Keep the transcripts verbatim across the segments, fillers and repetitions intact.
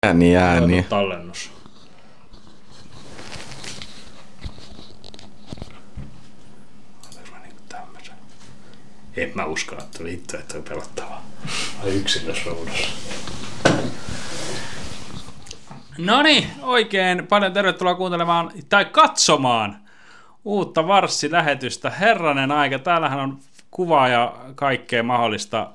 Ääni, ääni. Tallennus. En mä usko, että liittyy, että on pelottavaa. Ai yksilösroudassa. Noniin, oikein paljon tervetuloa kuuntelemaan tai katsomaan uutta Varssi-lähetystä. Herranen aika, täällähän on kuvaa ja kaikkea mahdollista.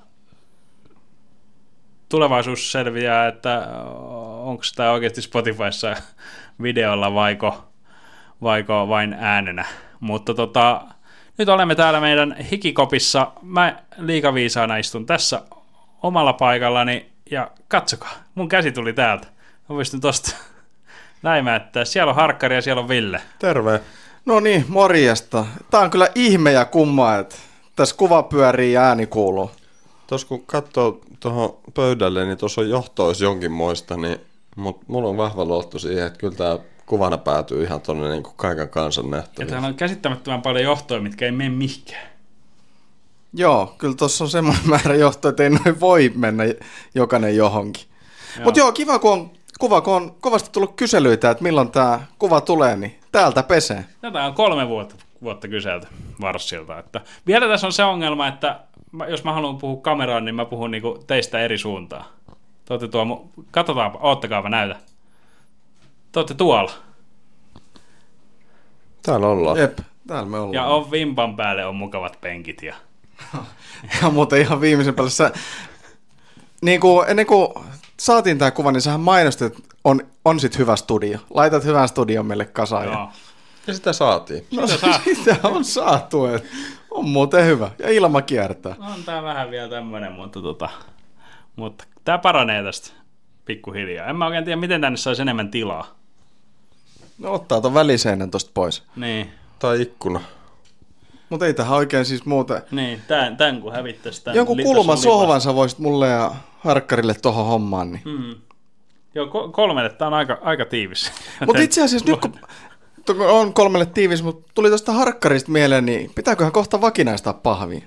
Tulevaisuus selviää, että onko tämä oikeasti Spotifyssa videolla vaiko, vaiko vain äänenä. Mutta tota, nyt olemme täällä meidän hikikopissa. Mä liikaviisaana istun tässä omalla paikallani ja katsokaa, mun käsi tuli täältä. Mä pystyn tosta näimään, että siellä on Harkkari ja siellä on Ville. Terve. No niin, morjesta. Tää on kyllä ihme ja kumma, että tässä kuva pyörii ja ääni kuuluu. Tuossa kun katsoo tuohon pöydälle, niin tuossa on johtois jonkinmoista, niin, mutta mulla on vahva luotto siihen, että kyllä tämä kuvana päätyy ihan tuonne niin kuin kaiken kansan nähtäviin. Ja täällä on käsittämättömän paljon johtoja, mitkä ei mene mihinkään. Joo, kyllä tuossa on semmoinen määrä johtoja, että ei noin voi mennä jokainen johonkin. Mutta joo, kiva kun on, kuva, kun on kovasti tullut kyselyitä, että milloin tämä kuva tulee, niin täältä pesee. Tätä on kolme vuotta, vuotta kyselty Varssilta. Että vielä tässä on se ongelma, että jos mä haluan puhua kameraan, niin mä puhun niinku teistä eri suuntaan. Te ootte tuolla, katsotaanpa, oottakaapa näytä. Te ootte tuolla. Täällä ollaan. Jep, täällä me ollaan. Ja on vimpan päälle on mukavat penkit. Ja, ja muuten ihan viimeisen päälle. Sä, niin kuin, ennen kuin saatiin tämä kuva, niin sähän mainostit, että on, on sit hyvä studio. Laitat hyvän studion meille kasaan. joo. Ja sitä saatiin. No Sitä saa. sitä on saatu, että on muuten hyvä. Ja ilma kiertää. On tää vähän vielä tämmönen, mutta, tota, mutta tää paranee tästä pikkuhiljaa. En mä oikein tiedä, miten tänne saisi enemmän tilaa. No ottaa ton väliseinän tosta pois. Niin, Tai ikkuna. Mutta ei tähän oikein siis muuten. niin tän, tän kun hävittäisi tän. Jonkun li- kulman tässä on lipas. sohvan sä voisit mulle ja Harkkarille tohon hommaan. Niin. Hmm. Joo, ko- kolmelle tää on aika, aika tiivis. Mutta itse asiassa nyt kun on kolmelle tiivis, mutta tuli tuosta Harkkarista mieleen, niin pitääköhän kohta vakinaistaa pahviin?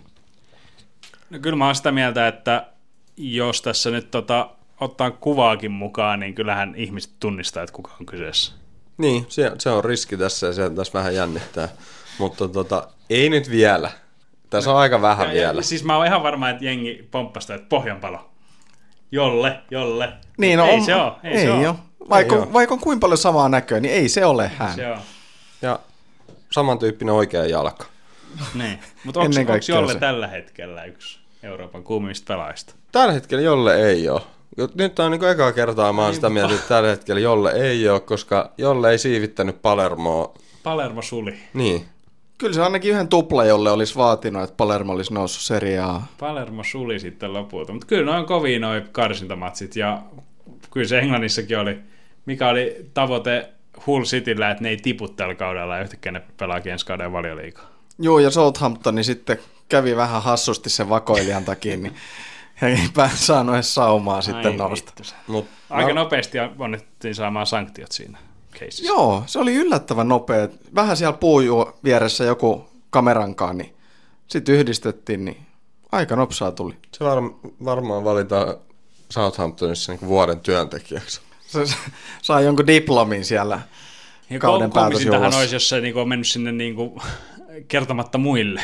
No kyllä mä oon sitä mieltä, että jos tässä nyt tota, ottaa kuvaakin mukaan, niin kyllähän ihmiset tunnistaa, että kuka on kyseessä. Niin, se, se on riski tässä ja se tässä vähän jännittää. Mutta tota, ei nyt vielä. Tässä on aika vähän Ja, vielä. ja, siis mä oon ihan varma, että jengi pomppasta, että Pohjanpalo. Jolle, jolle. Niin, no, ei on, se oo, ei, ei se oo. ole. Vaikka, Ei on, vaikka on kuinka paljon samaa näköä, niin ei se ole hän. Se on. Ja samantyyppinen oikea jalka. Niin. Mutta onko Ennen kaikkea Jolle se. tällä hetkellä yksi Euroopan kuumimmista pelaajista? Tällä hetkellä Jolle ei ole. Nyt on niin kuin ekaa kertaa mä oon sitä mieltä, että tällä hetkellä Jolle ei ole, koska Jolle ei siivittänyt Palermoa. Palermo suli. Niin. Kyllä se ainakin yhden tupla, jolle olisi vaatinut, että Palermo olisi noussut seriaan. Palermo suli sitten lopulta. Mutta kyllä noin kovin noin karsintamatsit. Ja kyllä se Englannissakin oli, mikä oli tavoite Hull Cityllä, että ne ei tipu tällä kaudella ja yhtäkkiä ne pelaakin ensi kauden Valioliigaa. Joo, ja Southamptoni sitten kävi vähän hassusti sen vakoilijan takia, niin ei saanut edes saumaa sitten nousta. Mut Aika mä- nopeasti onnettiin saamaan sanktiot siinä keisissä. Joo, se oli yllättävän nopea. Vähän siellä puujuu vieressä joku kamerankaan, niin sitten yhdistettiin, niin aika nopsaa tuli. Se var- varmaan valitaan Southamptonissa niin vuoden työntekijäksi. Se sai jonkun diplomin siellä Ja kauden komisintahan päätösjuhlassa. olisi, jos se niinku on mennyt sinne niinku kertomatta muille.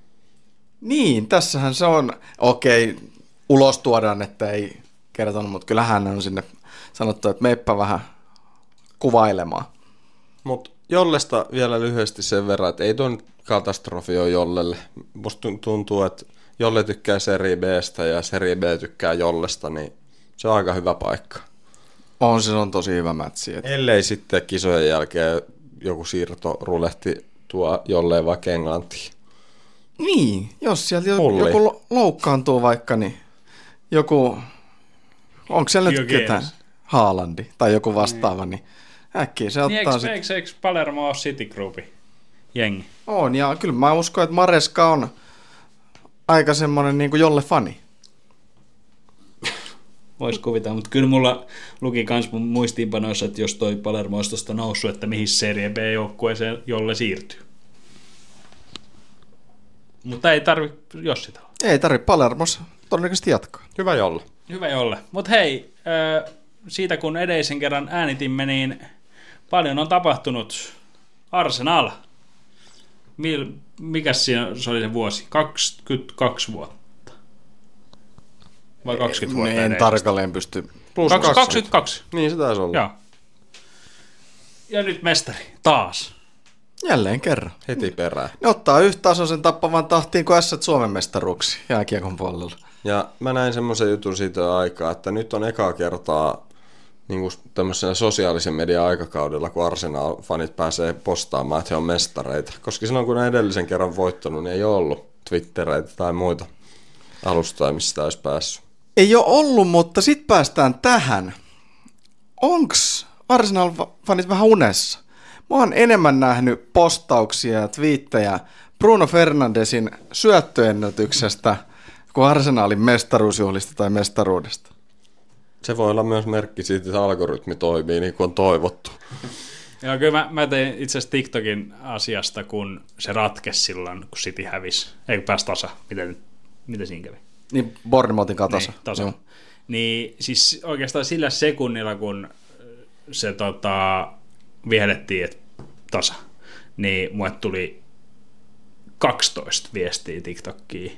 Niin, tässähän se on. Okei, ulos tuodaan, että ei kertonut, mutta kyllähän on sinne sanottu, että meppä vähän kuvailemaan. Mutta Jollesta vielä lyhyesti sen verran, että ei tuo nyt katastrofi ole Jollelle. Musta tuntuu, että Jolle tykkää Serie B:stä ja Serie B tykkää Jollesta, niin se on aika hyvä paikka. On se on tosi hyvä mätsi. Et Ellei sitten kisojen jälkeen joku siirto rulehti tuo Jolleen vaikka Englantiin. niin, jos sieltä jo- Mulli. joku lo- loukkaantuu vaikka, niin joku, onko siellä nyt Diogenes. ketään? Haalandi tai joku vastaava, niin äkkiä se Niin ottaa eikö, sitten. eikö, eikö Palermo ole City Groupin jengi? On, ja kyllä mä uskon, että Maresca on aika semmoinen niin kuin jolle fani. Vois kuvitella, mutta kyllä mulla luki kans mun muistiinpanoissa, että jos toi Palermo olisi tosta noussut, että mihin Serie B-joukkueeseen jolle siirtyy. Mutta ei tarvi jos sitä on. Ei tarvitse Palermossa todennäköisesti jatkaa. Hyvä Jolle. Hyvä jolle. Mutta hei, äh, siitä kun edellisen kerran äänitimme, niin paljon on tapahtunut. Arsenal. Mil, mikäs siinä se oli se vuosi? kaksikymmentäkaksi vuotta. Vai kaksikymmentä vuotta En edellisestä? tarkalleen pysty. Plus kaksikymmentäkaksi. Niin se taisi olla. Joo. Ja nyt mestari. Taas. Jälleen kerran. Heti perään. Ne ottaa yhtätasoisen tappavan tahtiin kuin ässät Suomen mestaruuksi jääkiekon puolella. Ja mä näin semmoisen jutun siitä jo aikaa, että nyt on ekaa kertaa niin kuin tämmöisellä sosiaalisen median aikakaudella, kun Arsenal-fanit pääsee postaamaan, että he on mestareita. Koska silloin, kun ne edellisen kerran voittanut, niin ei ole ollut Twittereitä tai muita alustoja, missä sitä olisi päässyt. Ei ole ollut, mutta sitten päästään tähän. Onks Arsenal-fanit vähän unessa? Mä oon enemmän nähnyt postauksia ja twiittejä Bruno Fernandesin syöttöennätyksestä kuin Arsenalin mestaruusjuhlista tai mestaruudesta. Se voi olla myös merkki siitä, että algoritmi toimii niin kuin on toivottu. Joo, kyllä mä, mä tein itse asiassa TikTokin asiasta, kun se ratkesi silloin, kun City hävisi. Eikö pääsi tasa? Miten, miten siinä kävi? Niin Bournemouthin katasa. Niin, tasa. Niin siis oikeastaan sillä sekunnilla, kun se tota, vihellettiin, että tasa, niin mulle tuli kaksitoista viestiä TikTokkiin.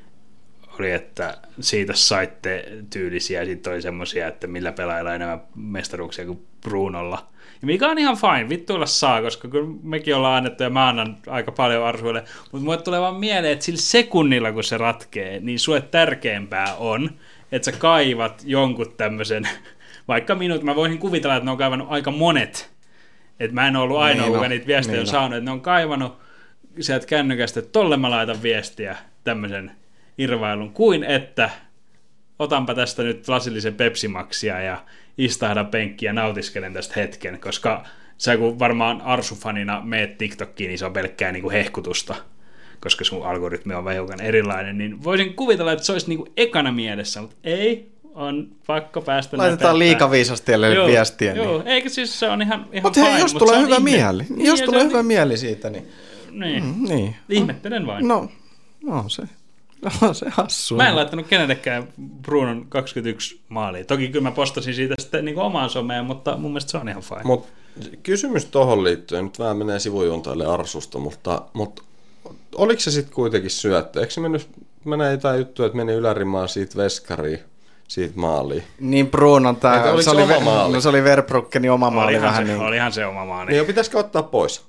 Oli, että siitä saitte tyylisiä, ja sitten oli semmoisia, että millä pelaajalla enemmän mestaruuksia kuin Brunolla. Ja mikä on ihan fine, vittuilla saa, koska kyllä mekin ollaan annettu ja mä annan aika paljon Arsuille, mutta mulle tulee vaan mieleen, että sillä sekunnilla kun se ratkee, niin sulle tärkeämpää on, että sä kaivat jonkun tämmöisen, vaikka minut, mä voisin kuvitella, että ne on kaivannut aika monet, että mä en ollut ainoa, niin kuka no, niitä viestejä niin on no. saanut, että ne on kaivannut sieltä kännykästä, että tolle mä laitan viestiä tämmöisen irvailun, kuin että otanpa tästä nyt lasillisen pepsimaksia ja istahdan penkkiä ja nautiskelen tästä hetken, koska sä kun varmaan Arsu-fanina meet TikTokkiin, niin se on pelkkää niin kuin hehkutusta, koska sun algoritmi on vähän hiukan erilainen, niin voisin kuvitella, että se olisi niin kuin ekana mielessä, mutta ei, on pakko päästä Laitetaan liikaviisastielle viestiä. Joo, niin. eikä siis se on ihan, ihan Mutta hei, fine, jos mut tulee se on hyvä ihme. mieli, Niin, jos ja tulee se on hyvä niin- mieli siitä, niin, Niin, mm, niin. ihmettelen vain. No, no se, no se hassu. Mä en laittanut kenellekään Brunon kaksikymmentäyksi maalia. Toki kyllä mä postasin siitä sitten niin omaan someen, mutta mun mielestä se on ihan fine. Mut kysymys tohon liittyen, nyt vähän menee sivujuontaille Arsusta, mutta, mutta oliko se sitten kuitenkin syöttö? Eikö se mennyt, menee jotain juttuja, että meni ylärimaan siitä veskariin, siitä maaliin? Niin Brunon Entä tää, oliko se se oli, oma Ver- maali? no, se oli Verbruggenin oma maali olihan, vähän se, niin. olihan se oma maali. Niin jo pitäisikö ottaa pois?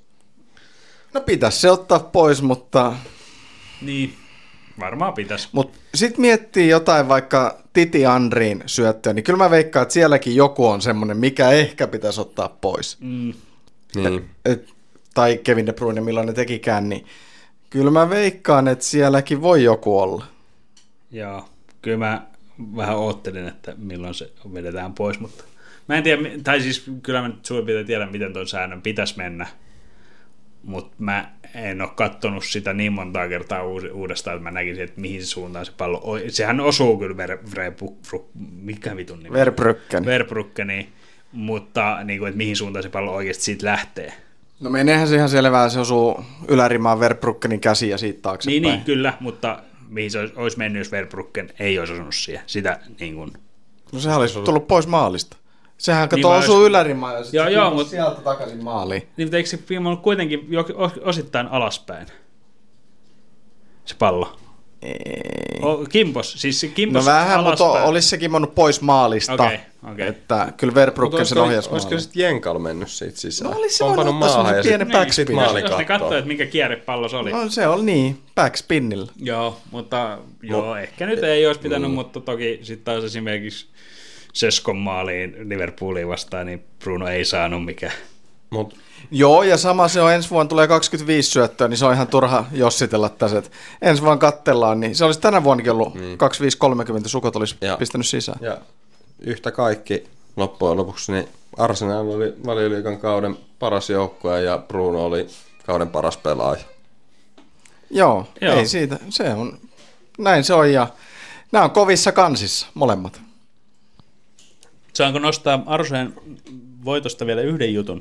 No pitäisi se ottaa pois, mutta, Niin, varmaan pitäisi. mutta sitten miettii jotain vaikka Titi Andriin syöttöä, niin kyllä mä veikkaan, että sielläkin joku on semmoinen, mikä ehkä pitäisi ottaa pois. Mm, Niin. Et, tai Kevin De Bruyne, milloin ne tekikään, niin kyllä mä veikkaan, että sielläkin voi joku olla. joo, kyllä mä vähän oottelin, että milloin se vedetään pois, mutta mä en tiedä, tai siis kyllä mä nyt suurin piirtein tiedän, miten tuon säännön pitäisi mennä, mutta mä en ole katsonut sitä niin montaa kertaa uudestaan, että mä näkisin, että mihin se suuntaan se pallo, sehän osuu kyllä ver, ver, ver, mikä vitun nimi? Verbruggen. Verbruggeniin, mutta niin kuin, että mihin suuntaan se pallo oikeasti siitä lähtee. No meneehän se ihan selvää, se osuu ylärimaan Verbruggenin käsiin ja siitä taaksepäin. Niin, niin, kyllä, mutta mihin se olisi, olisi mennyt, jos Verbruggen ei olisi osunut siihen. Sitä niin kuin... No sehän olisi tullut pois maalista. Sehän kato Niin vai osuu jos- ylärimaan ja sitten Joo, se joo, kimpasi mut- sieltä takaisin maaliin. Niin, mutta eikö se film ollut kuitenkin jo, osittain alaspäin? Se pallo. Ei. O, kimpos, siis se kimpos No vähän, alaspäin. mutta olisi se kimmonnut pois maalista. Okei, okei. Että kyllä Verbruggen sen ohjasi Olisiko maaliin. sitten Jenkal mennyt siitä sisään? No olisi se On voinut pannut ottaa maahan ja semmoisen pienen sitten backspin. sit maali Jos ne kattoo. katsoi, että minkä kierrepallo se oli. No se oli niin, backspinnillä. Joo, mutta joo, ehkä nyt ei olisi pitänyt, mutta toki sitten taas esimerkiksi Seskon maaliin Liverpooliin vastaan, niin Bruno ei saanut mikään. Mut Joo, ja sama se on, ensi vuonna tulee kaksikymmentäviisi syöttöä, niin se on ihan turha jossitella tässä. että Ensi vuonna kattellaan, niin se olisi tänä vuonnakin ollut mm. kaksikymmentäviisi kolmekymmentä, sukot olisi Ja. pistänyt sisään. ja yhtä kaikki loppujen lopuksi, niin Arsenal oli Valioliigan kauden paras joukkue ja Bruno oli kauden paras pelaaja. Joo, Joo. ei siitä, se on, näin se on, ja nämä on kovissa kansissa, molemmat. Saanko nostaa Arsujen voitosta vielä yhden jutun?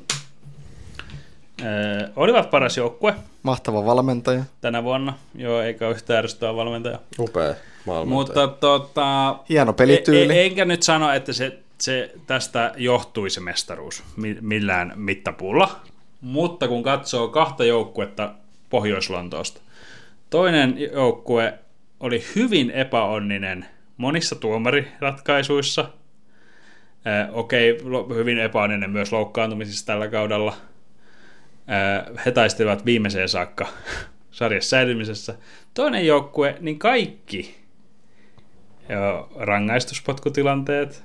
Öö, olivat paras joukkue Mahtava valmentaja. tänä vuonna, joo, eikä ole yhtään ärsyttävä valmentaja. Upea valmentaja. Mutta tota, Hieno pelityyli. E- e- enkä nyt sano, että se se, tästä johtui se mestaruus millään mittapuulla, mutta kun katsoo kahta joukkuetta Pohjois-Lontoosta, toinen joukkue oli hyvin epäonninen monissa tuomariratkaisuissa, äh, okei, hyvin epäonninen myös loukkaantumisissa tällä kaudella, äh, he taistelivat viimeiseen saakka sarjassa säilymisessä. Toinen joukkue, niin kaikki ja rangaistuspotkutilanteet,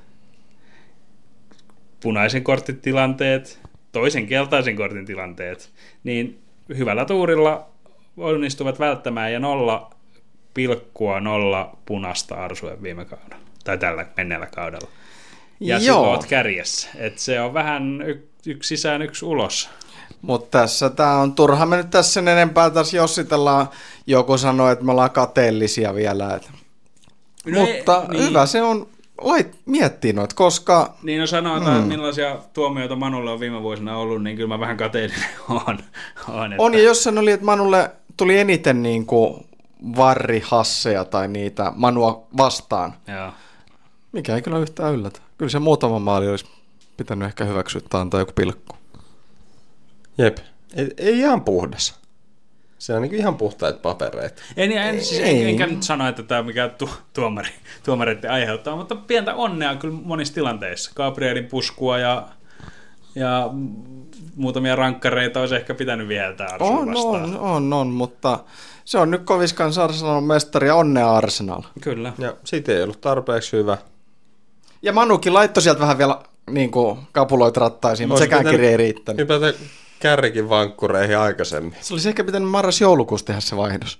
punaisen kortin tilanteet, toisen keltaisen kortin tilanteet, niin hyvällä tuurilla onnistuvat välttämään ja nolla pilkkua nolla punasta arsua viime kaudella, tai tällä menneellä kaudella. Ja sitten olet kärjessä. Et se on vähän y- yksi sisään, yksi ulos. Mutta tässä tämä on turha. Me nyt tässä sen enempää taas jossitellaan. Joku sanoi, että me ollaan kateellisia vielä. Et. No mutta ei, hyvä niin. Se on lait miettiä noita, koska... Niin no sanotaan, mm. että millaisia tuomioita Manulle on viime vuosina ollut, niin kyllä mä vähän kateellinen on. On, että... on ja jossain oli, että Manulle tuli eniten niin kuin varrihasseja tai niitä Manua vastaan. Joo. Mikä ei kyllä yhtään yllätä. Kyllä se muutama maali olisi pitänyt ehkä hyväksyä tai antaa joku pilkku. Jep. Ei, ei ihan puhdas. Se on niin ihan puhtaita papereita. En, en, siis en, enkä nyt sano, että tämä on mikään tu, tuomari, tuomareiden aiheuttaa, mutta pientä onnea kyllä monissa tilanteissa. Gabrielin puskua ja, ja muutamia rankkareita olisi ehkä pitänyt viheltää Arsenal on, vastaan. On, on, on, mutta se on nyt Koviskan Arsenalin mestari ja onnea Arsenal. Kyllä. Ja siitä ei ollut tarpeeksi hyvä. Ja Manukin laittoi sieltä vähän vielä niin kuin kapuloit rattaisiin, mutta sekään kirja ei riittänyt. Hypätä kärrikin vankkureihin aikaisemmin. Se olisi ehkä pitänyt marras-joulukuussa tehdä se vaihdos.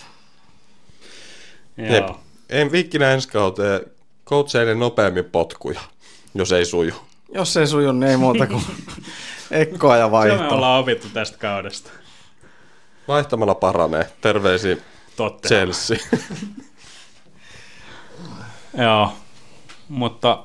Jep. En viikkinä ensi kauteen coacheille nopeammin potkuja, jos ei suju. Jos ei suju, niin ei muuta kuin ekkoa ja vaihtoa. Se me ollaan opittu tästä kaudesta. Vaihtamalla paranee. Terveisiin Totta. Chelsea. Joo, mutta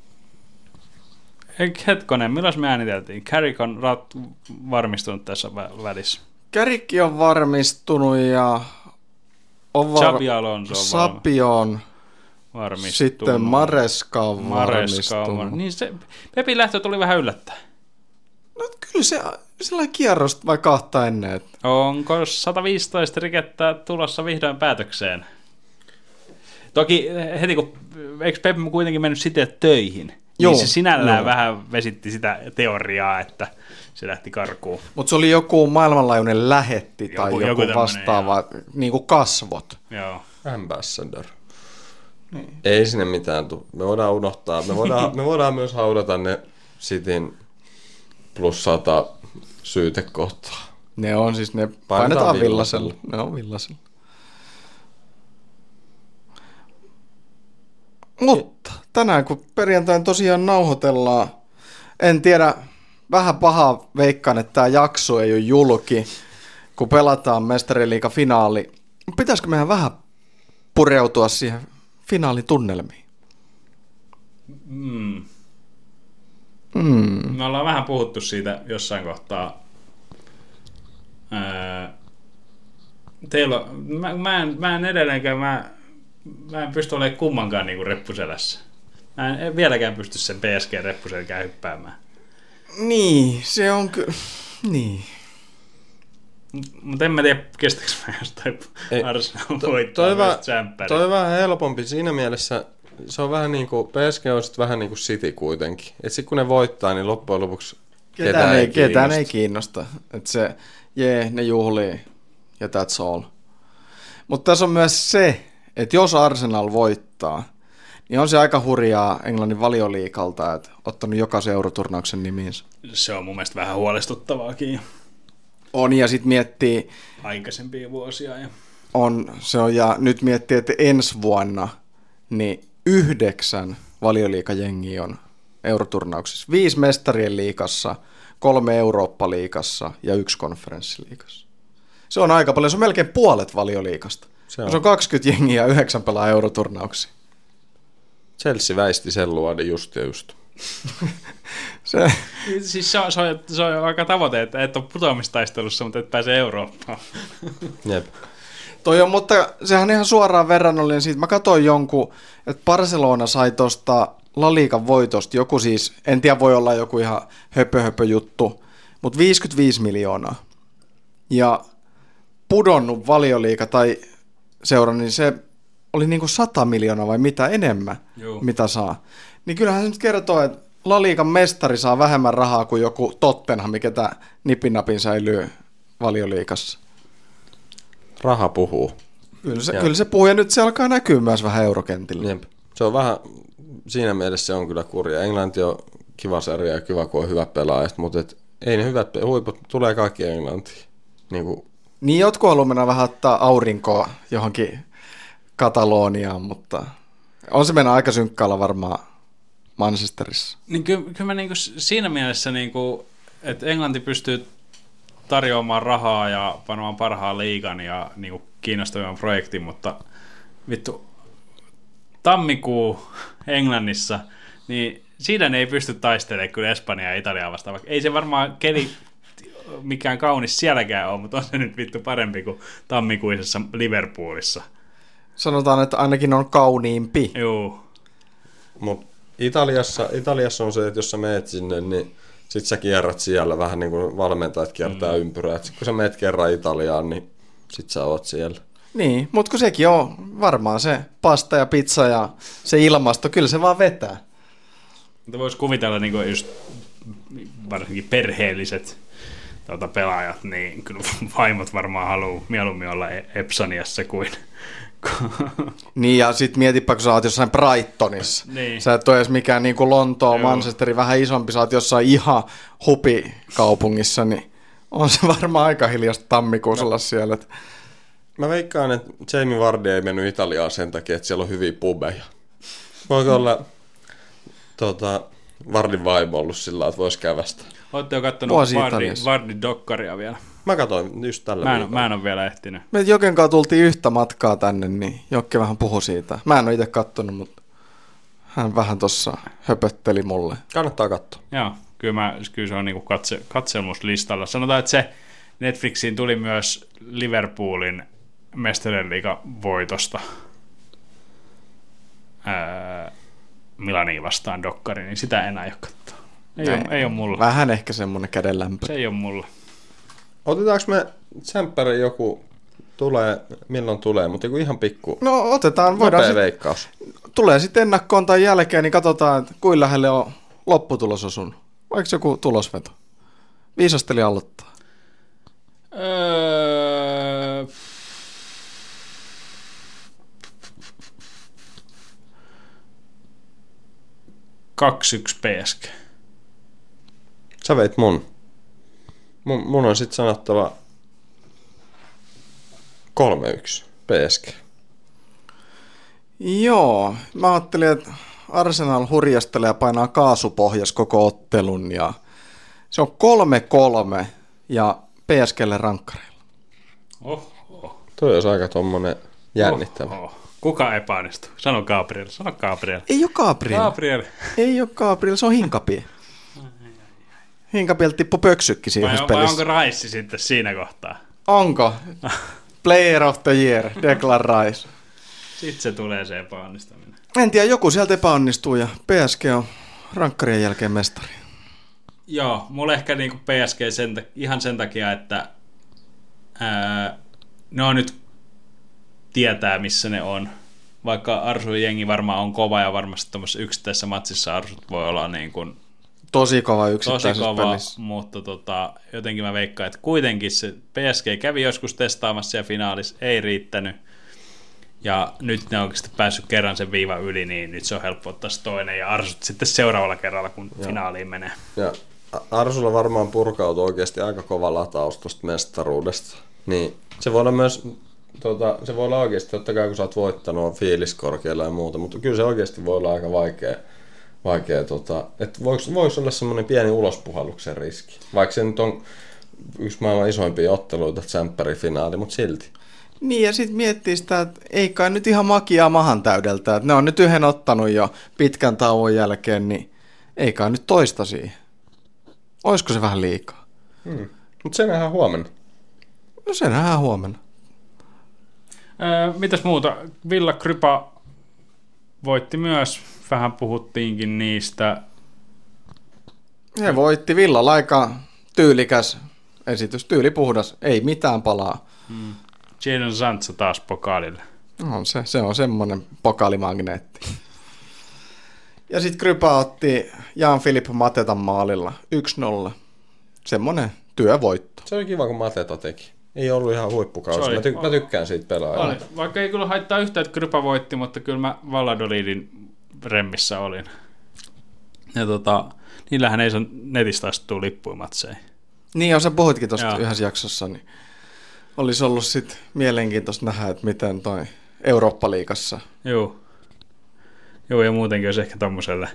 hetkonen, milloin me ääniteltiin? Carrick on rat- varmistunut tässä vä- välissä. Carrick on varmistunut ja on var... Xabi Alonso on Sapi on varmistunut. Sitten Maresca on Maresca on varmistunut. Niin se Pepin lähtö tuli vähän yllättäen. No kyllä se sellainen kierrosta vai kahta ennen. Että... Onko sata viisitoista rikettä tulossa vihdoin päätökseen? Toki heti kun, eikö Pep kuitenkin mennyt sitten töihin? Joo, niin se sinällään joo. vähän vesitti sitä teoriaa, että se lähti karkuun. Mutta se oli joku maailmanlaajuinen lähetti tai joku, joku, joku vastaava, niin kuin kasvot. Joo. Ambassador. Niin. Ei sinne mitään tule. Me voidaan unohtaa. Me voidaan, me voidaan myös haudata ne Cityn plus sata syytekohtaa. Ne on siis, ne painetaan, painetaan villasella. Ne on villasella. Mutta tänään kun perjantain tosiaan nauhoitellaan, en tiedä, vähän paha veikkaan, että tämä jakso ei ole julki, kun pelataan Mestariliigan finaali. Pitäisikö meidän vähän pureutua siihen finaalitunnelmiin? Mm. Mm. Me ollaan vähän puhuttu siitä jossain kohtaa. Öö, teillä on, mä, mä, en, mä en edelleenkään, mä, mä en pysty olemaan kummankaan niinku reppuselässä. Mä en, en vieläkään pysty sen P S G-reppuselkään hyppäämään. Niin, se on kyllä, niin. Mutta en mä tiedä, kestäkö mä jostain Arsenal voittaa toi, myös tsemppäriä. Toi on vähän helpompi siinä mielessä, se on vähän niin kuin, P S G on sitten vähän niin kuin City kuitenkin. Että sitten kun ne voittaa, niin loppujen lopuksi ketään, ketään ei kiinnosta. Ketään ei kiinnosta. Että se, jee, ne juhlii ja that's all. Mutta tässä on myös se, että jos Arsenal voittaa, niin on se aika hurjaa Englannin Valioliigalta, että ottanut jokaisen euroturnauksen nimiinsä. Se on mun mielestä vähän huolestuttavaakin. On, ja sitten miettii... Aikaisempia vuosia. Ja... On, se on, ja nyt miettii, että ensi vuonna niin yhdeksän Valioliigajengiä on euroturnauksissa. Viisi mestarien liigassa, kolme Eurooppa-liigassa ja yksi konferenssiliigassa. Se on aika paljon, se on melkein puolet Valioliigasta. Se on, se on kaksikymmentä jengiä ja yhdeksän pelaa euroturnauksia. Chelsea väisti sen luodin just ja just. se... Siis se on, se, on, se on aika tavoite, että et ole putoamistaistelussa, mutta et pääse Eurooppaan. Jep. Toi on, mutta sehän ihan suoraan verrannollinen siitä. Mä katsoin jonkun, että Barcelona sai tuosta La Ligan voitosta, joku siis, en tiedä voi olla joku ihan höpö höpö juttu, mutta viisikymmentäviisi miljoonaa. Ja pudonnut Valioliiga tai seura, niin se oli niinku sata miljoonaa vai mitä enemmän, Juu. mitä saa. Niin kyllähän se nyt kertoo, että La Ligan mestari saa vähemmän rahaa kuin joku Tottenham, mikä tämä nipinapin säilyy Valioliigassa. Raha puhuu. Kyllä se, kyllä se puhuu, ja nyt se alkaa näkyä myös vähän eurokentillä. Jep. Se on vähän, siinä mielessä se on kyllä kurja. Englanti on kiva sarja ja kiva, kun on hyvä pelaaja, mutta et, ei ne hyvät huiput, tulee kaikki Englantiin. Niin, kuin... niin jotkut haluaa mennä vähän ottaa aurinkoa johonkin Kataloniaan, mutta on se mennä aika synkkaalla varmaan Manchesterissa. Niin kyllä, kyllä mä niinku siinä mielessä, niinku, että Englanti pystyy tarjoamaan rahaa ja panemaan parhaan liigan ja niinku kiinnostavan projektin, mutta vittu tammikuu Englannissa, niin siinä ne ei pysty taistelemaan kyllä Espanjaa ja Italiaa vastaan, vaikka ei se varmaan keli mikään kaunis sielläkään ole, mutta on se nyt vittu parempi kuin tammikuisessa Liverpoolissa. Sanotaan, että ainakin on kauniimpi. Joo. Mut Italiassa, Italiassa on se, että jos sä meet sinne, niin sit sä kierrät siellä vähän niin kuin valmentajat kiertää mm. ympyrää. Et kun sä meet kerran Italiaan, niin sit sä oot siellä. Niin, mutta kun sekin on varmaan se pasta ja pizza ja se ilmasto, kyllä se vaan vetää. Mutta voisi kuvitella niin kuin just varsinkin perheelliset tuota, pelaajat, niin kyllä vaimot varmaan haluaa mieluummin olla Epsoniassa kuin... Niin, ja sit mietipä, kun sä oot jossain Brightonissa. Niin. Sä et ole edes mikään niin kuin Lontoa, Manchesteri, vähän isompi, sä oot jossain ihan hupikaupungissa, niin on se varmaan aika hiljasta tammikuussa olla siellä. Mä veikkaan, että Jamie Vardy ei mennyt Italiaan sen takia, että siellä on hyviä pubeja. Voiko olla tota, Vardin vaimo ollut sillä, että voisi kävästä? Ootte jo kattonut Vardin dokkaria vielä? Mä katsoin just tällä mä en, mä en ole vielä ehtinyt. Me Joken kanssa tultiin yhtä matkaa tänne, niin Jokke vähän puhui siitä. Mä en ole itse kattonut, mutta hän vähän tuossa höpötteli mulle. Kannattaa katsoa. Joo, kyllä, mä, kyllä se on niinku katse, katselmuslistalla. Sanotaan, että se Netflixiin tuli myös Liverpoolin Mestariliigan voitosta ää, Milaniin vastaan dokkari, niin sitä en aio katsoa. Ei, ole, ei ole mulla. Vähän ehkä semmoinen kädenlämpö. Se ei ole mulla. Otetaanko me tsemppäri joku, tulee, milloin tulee, mutta joku ihan pikku, no otetaan, voidaan sit, veikkaus. Tulee sitten ennakkoon tai jälkeen, niin katsotaan, että kuinka lähelle on lopputulos osunut. Vaikka joku tulosveto. Viisasteli aloittaa. Öö... kaksi yksi P S G. Sä veit mun. Mun, mun on sitten sanottava kolme yksi P S G. Joo, mä ajattelin, että Arsenal hurjastelee ja painaa kaasupohjas koko ottelun ja se on kolme kolme ja P S G:lle rankkareilla. Oho. Toi olisi aika tommonen jännittävä. Oho. Kuka epäonnistuu? Sano Gabriel. Sano Gabriel. Ei ole Gabriel. Gabriel. Ei ole Gabriel, se on Hinkapiel. Hinkapiel tippui pöksykki siinä vai, pelissä. Vai onko Raissi sitten siinä kohtaa? Onko? Player of the year, Declan Rice. Sitten se tulee se epäonnistuminen. En tiedä, joku sieltä epäonnistuu ja P S G on rankkarien jälkeen mestari. Joo, mulle ehkä niinku P S G sen, ihan sen takia, että ää, ne on nyt tietää, missä ne on. Vaikka Arsun jengi varmaan on kova ja varmasti tuommoisessa yksittäisessä matsissa Arsut voi olla niin kuin tosi kova yksittäisessä tosi kova, pelissä. mutta tota, jotenkin mä veikkaan, että kuitenkin se P S G kävi joskus testaamassa siellä finaalissa, ei riittänyt. Ja nyt ne on oikeasti päässyt kerran sen viivan yli, niin nyt se on helppo ottaa se toinen ja Arsut sitten seuraavalla kerralla, kun Joo. finaaliin menee. Ja Arsulla varmaan purkautuu oikeasti aika kova lataus tuosta mestaruudesta. Niin se voi olla myös, tuota, se voi olla oikeasti, totta kai kun sä oot voittanut, on fiilis korkealla ja muuta, mutta kyllä se oikeasti voi olla aika vaikea. vaikea tota, että voiko, voiko olla semmoinen pieni ulospuhalluksen riski, vaikka se nyt on yksi maailman isoimpia otteluita, tsemppärifinaali, mutta silti. Niin, ja sitten miettii sitä, että ei kai nyt ihan makiaa mahan täydeltä, että ne on nyt yhden ottanut jo pitkän tauon jälkeen, niin ei kai nyt toista siihen. Olisiko se vähän liikaa? Hmm. Mutta se nähdään huomenna. No se nähdään huomenna. Öö, mitäs muuta? Villa Krypa voitti myös vähän puhuttiinkin niistä. He voitti Villalla aika tyylikäs esitys, tyyli puhdas, ei mitään palaa. Mm. Jadon Sancho taas pokaalille. On se, se on semmoinen pokaalimagneetti. Ja sitten Krypa otti Jan-Filip Matetan maalilla yksi nolla. Semmoinen työvoitto. Se oli kiva, kun Mateta teki. Ei ollut ihan huippukausi. Mä, ty- mä tykkään siitä pelaajaa. Vaikka ei kyllä haittaa yhtään, että Krypa voitti, mutta kyllä mä Valladolidin remmissä olin. Ja tota, niillähän ei saa netistä astua lippuja matseihin. Niin, ja sä puhuitkin tuosta yhdessä jaksossa, niin olisi ollut sitten mielenkiintoista nähdä, että miten toi Eurooppa-liigassa. Joo. Joo, ja muutenkin olisi ehkä tommoselle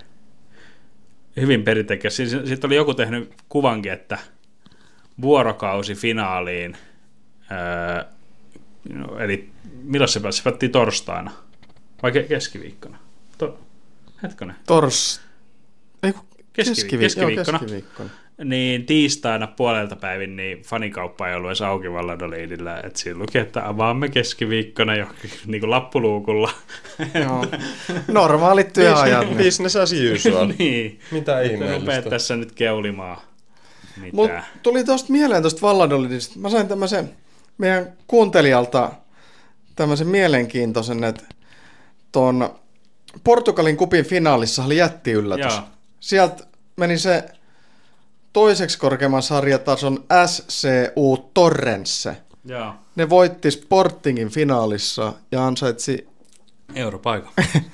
hyvin perinteikkäs. Sitten oli joku tehnyt kuvankin, että vuorokausi finaaliin, öö, no, eli milloin se pääsi? Se päätti torstaina vai ke- keskiviikkona? To- Hetkonen. Tors... Ei, Keskivi- keskivi- keskiviikkona. Joo, keskiviikkona. Niin tiistaina puolelta päivin niin fanikauppa ei ollut edes auki Valladolidillä, että siinä luki, että avaamme keskiviikkona johonkin niin kuin lappuluukulla. Joo. Normaalit työajat. Business, business as usual. Niin. Mitä ihmeellistä. Rupeat tässä nyt keulimaan. Mitä? Mut tuli tuosta mieleen tuosta Valladolidista. Mä sain tämmöisen meidän kuuntelijalta tämmöisen mielenkiintoisen, että tuon Portugalin kupin finaalissa oli jättiyllätys. Joo. Sieltä meni se toiseksi korkeamman sarjatason S C U Torrense. Joo. Ne voitti Sportingin finaalissa ja ansaitsi Europaikan.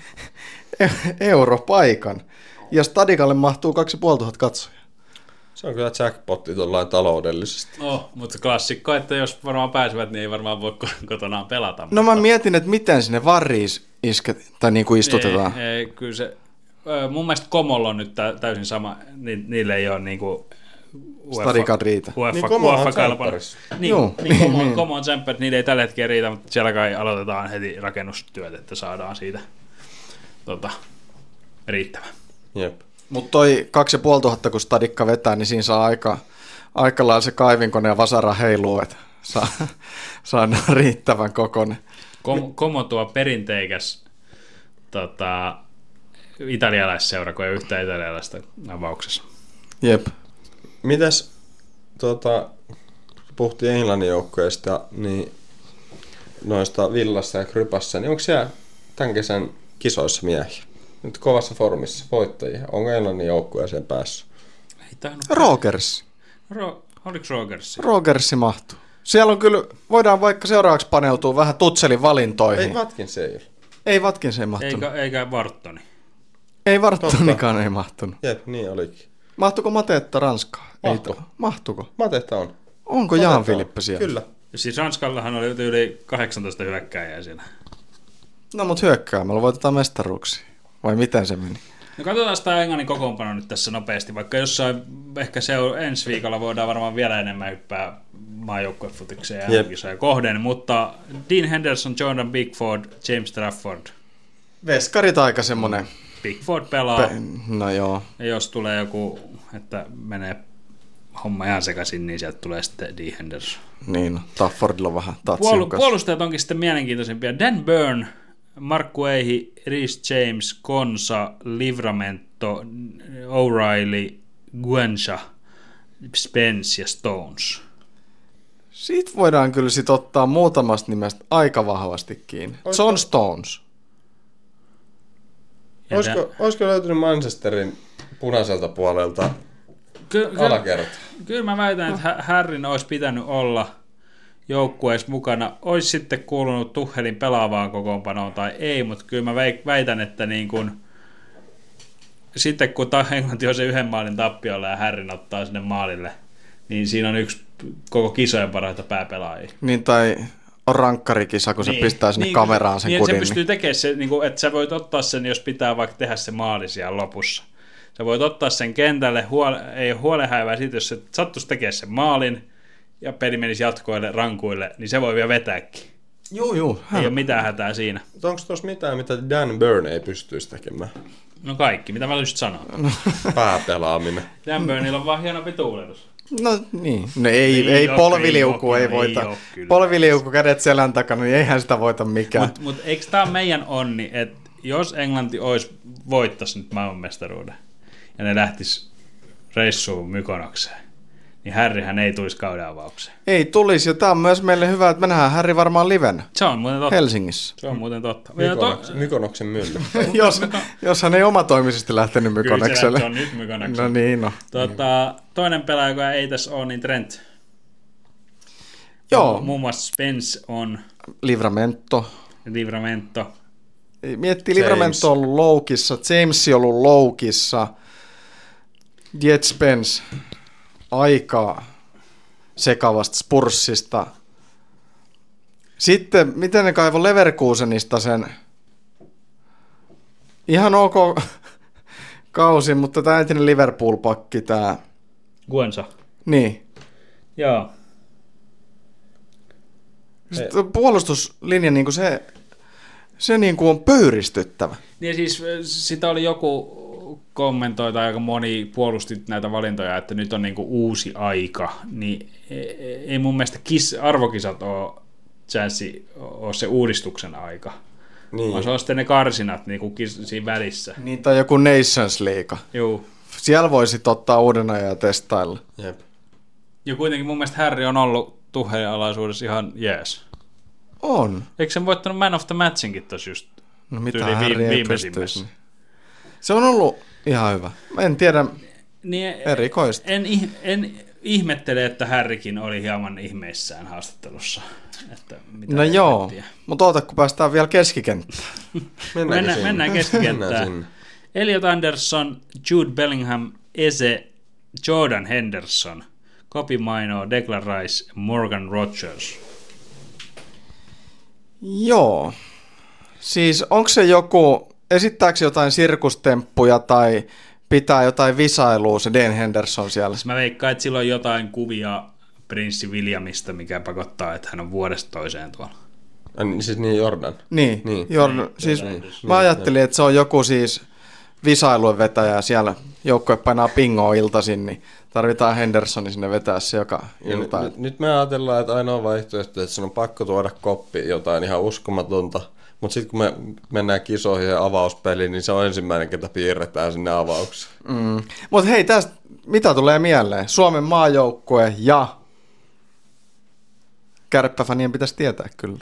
europaikan. Ja Stadikalle mahtuu kaksituhattaviisisataa katsojaa. Se on kyllä jackpotti tuollain taloudellisesti. Oh, mutta klassikko, että jos varmaan pääsevät, niin ei varmaan voi kotonaan pelata. No mutta... mä mietin, että miten sinne varriis isket, tai niin kuin istutetaan. Ei, ei, kyllä se, mun mielestä Komolla on nyt täysin sama, ni, niille ei ole niin kuin Stadikat riitä. Niin UEFA, Como on UEFA tsemppärissä. Niin, Joo, niin, Como, niin. Como on tsemppärit, niillä ei tällä hetkellä riitä, mutta siellä kai aloitetaan heti rakennustyöt, että saadaan siitä tota, riittävä. Jep. Mutta toi kaksi ja puoli tuhatta, kun Stadikka vetää, niin siinä saa aika, aika lailla se kaivinkone ja vasara heiluu, että saa, saa riittävän kokoinen. Kom, Como tuo perinteikäs tota, italialaisseura, kun ei yhtään italialaista avauksessa. Jep. Mitäs, tota, puhuttiin Englannin joukkueesta, niin noista Villassa ja Krypassa, niin onko siellä tämän kesän kisoissa miehiä? Nyt kovassa formissa voittajia. Onko Englannin joukkueeseen päässyt? Ei tainnut. Rogers. Ro, oliko Rogersi? Rogersi mahtuu. Siellä on kyllä, voidaan vaikka seuraavaksi paneutua vähän Tutselin valintoihin. Ei Watkins ei ole. Ei Watkins ei mahtunut. Eikä, eikä Varttoni. Ei Varttonikaan ei mahtunut. Jep, niin olikin. Mahtuko Matetta Ranskaan? Mahtu. Ei to. Mahtuko? Matetta on. Onko Matetta Jaan on. Filippe siellä? Kyllä. Siis Ranskallahan oli yli kahdeksantoista hyökkääjää siellä. No mut hyökkäämällä voitetaan mestaruuksia. Vai miten se meni? No katsotaan sitä Englannin kokoonpano nyt tässä nopeasti, vaikka jossain ehkä se ensi viikolla voidaan varmaan vielä enemmän hyppää maajoukkuefutikseen ja Jep. kisoja kohden, mutta Dean Henderson, Jordan Pickford, James Trafford. Veskarit aika semmonen. Pickford pelaa, Pe- no joo. ja jos tulee joku, että menee homma ihan sekaisin, niin sieltä tulee sitten Dean Henderson. Niin, Taffordilla on vähän tatsin Puol- kanssa. puolustajat onkin sitten mielenkiintoisempia. Dan Burn, Mark Guehi, Reece James, Konsa, Livramento, O'Reilly, Guensha, Spence ja Stones. Siitä voidaan kyllä sit ottaa muutamasta nimestä aika vahvasti kiinni. Olisiko- John Stones. Ja Olisiko, tää- olisiko löytynyt Manchesterin punaiselta puolelta Ky- ky- alakerta? Kyllä mä väitän, että Hä- Harryn olisi pitänyt olla joukkueessa mukana. Olisi sitten kuulunut Tuchelin pelaavaan kokoonpanoon tai ei, mutta kyllä mä väitän, että niin kun, sitten kun ta- Englanti on se yhden maalin tappiolla ja Harryn ottaa sinne maalille, niin siinä on yksi koko kisojen parhaita pääpelaajia. Niin tai on rankkarikisa, kun se pistää sinne niin, kameraan sen niin, kudin. Se pystyy tekemään se, niin kuin, että sä voit ottaa sen, jos pitää vaikka tehdä se maali siellä lopussa. Sä voit ottaa sen kentälle, huole, ei ole huolehäivää siitä, jos se sattuisi tekemään sen maalin ja peli menisi jatkoille, rankuille, niin se voi vielä vetääkin. Juu, juu. Ei ole mitään hätää siinä. Onko tuossa mitään, mitä Dan Burn ei pystyisi tekemään? No kaikki, mitä mä just sanoa. Pääpelaaminen. Dan Burnilla on vaan hienompi tuuletus. No niin, no ei, Ei ei, oo, polviliuku ei ei, oo, voita. ei oo kyllä. Polviliuku kädet selän takana, niin eihän sitä voita mikään. Mutta mut, eikö tämä meidän onni, että jos Englanti olisi voittaisi nyt maailmanmestaruuden ja ne lähtis reissuun Mykonokseen, niin Harryhän ei tulisi kauden avaukseen. Ei tulisi, ja tämä on myös meille hyvä, että me nähdään Harry varmaan livenä. Se on muuten totta. Helsingissä. Se on muuten totta. Mykonoks, to... Mykonoksen mylly. jos, jos hän ei omatoimisesti lähtenyt Mykonokselle. Kyllä se on nyt Mykonokselle. No niin, no. Tota, toinen pelaaja, joka ei tässä ole, niin Trent. Joo. Muun muassa Spence on. Livramento. Livramento. Miettii, Livramento on ollut loukissa, James on ollut loukissa, Jet Spence aika sekavasta Spurssista. Sitten, miten ne kaivoi Leverkusenista sen ihan ok kausi, mutta tämä entinen Liverpool-pakki, tämä... Guensa. Niin. Joo. Sitten puolustuslinja, niin kuin se, se niin kuin on pöyristyttävä. Niin siis sitä oli joku kommentoi tai aika moni puolusti näitä valintoja, että nyt on niin kuin uusi aika, niin ei mun mielestä kis, arvokisat ole chanssi, ole se uudistuksen aika. Niin. Vaan se on sitten ne karsinat niin kuin kis, siinä välissä. Niin, tai joku Nations League. Joo. Siellä voisit ottaa uuden ajan ja testailla. Jep. Ja kuitenkin mun mielestä Harry on ollut Tuhelin alaisuudessa ihan jees. On. Eikö sen voittanut Man of the Matchinkin tossa just No mitä tyyliin Harry ei viimeisimmässä? pystyisi. Se on ollut ihan hyvä. En tiedä, niin, erikoista. En, en ihmettele, että Harrykin oli hieman ihmeissään haastattelussa. Että mitä no joo, mutta oota kun päästään vielä keskikenttään. Mennään, mennään keskikenttään. Elliot Anderson, Jude Bellingham, Eze, Jordan Henderson, Kopi Maino, Declan Rice, Morgan Rogers. Joo. Siis onko se joku, esittääkö jotain sirkustemppuja tai pitää jotain visailua se Dan Henderson siellä? Mä veikkaan, että sillä on jotain kuvia Prinssi Williamista, mikä pakottaa, että hän on vuodesta toiseen tuolla. Äh, siis niin Jordan? Niin, niin. Jordan. Niin, siis niin, mä ajattelin, että se on joku siis visailujen vetäjä siellä, joukkue painaa pingoa iltaisin, niin tarvitaan Hendersonin sinne vetää se joka ilta. Nyt, nyt me ajatellaan, että ainoa vaihtoehto, että sen on pakko tuoda koppi jotain ihan uskomatonta, mutta sitten kun me mennään kisoihin ja avauspeliin, niin se on ensimmäinen, ketä piirretään sinne avaukseen. Mm. Mutta hei, tästä mitä tulee mieleen? Suomen maajoukkue ja Kärppäfanien pitäisi tietää kyllä.